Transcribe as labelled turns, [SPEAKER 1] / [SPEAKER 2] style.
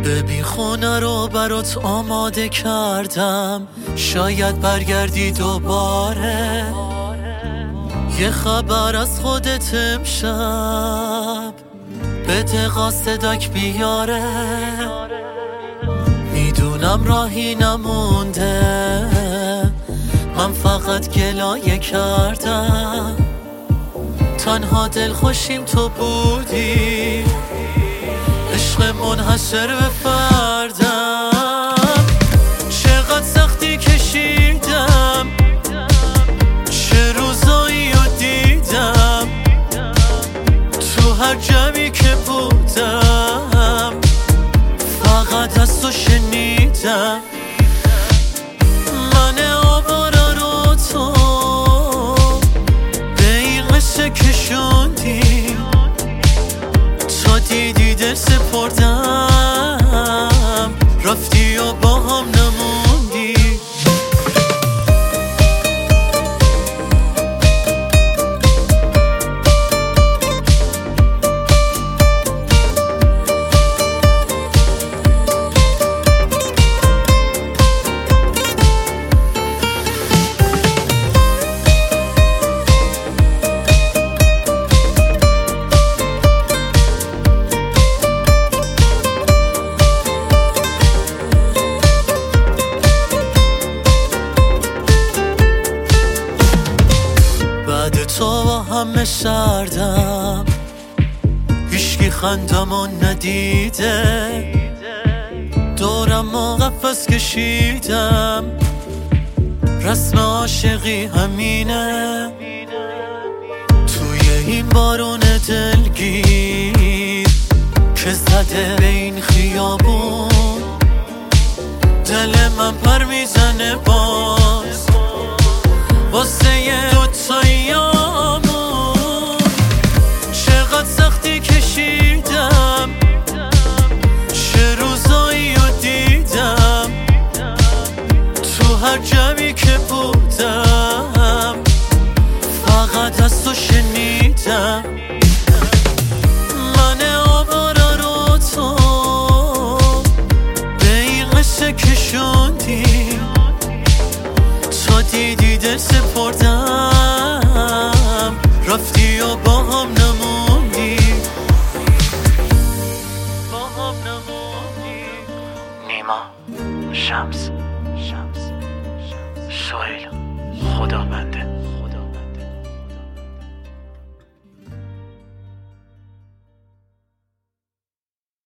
[SPEAKER 1] ببین خونه رو برات آماده کردم، شاید برگردی دوباره. یه خبر از خودت امشب بده قاصدک بیاره. میدونم راهی نمونده، من فقط گلایه کردم. تنها دل خوشیم تو بودی، عشق منحصر به فردم. چقدر سختی کشیدم، چه روزایی رو دیدم، تو هر جمعی که بودم فقط از تو شنیدم. من آواره رو تو به این قصه کشوندی، تا دیدی دل سپردم، رفتی و با هم نموندی. تو با همه سردم، هیچکی خندمو ندیده. دورم و قفس کشیدم، رسم عاشقی همینه. توی این بارون دلگیر که زده به این خیابون، دل من پر میزنه باز واسه دوتاییامون. چقدر سختی کشیدم، چه روزایی رو دیدم، تو هر جمعی که بودم فقط از تو شنیدم. من آواره رو تو به این قصه کشوندی، تا دیدی دل سپردم، رفتی و با هم نموندی.
[SPEAKER 2] نیما، شمس، سهیل، خدا بنده.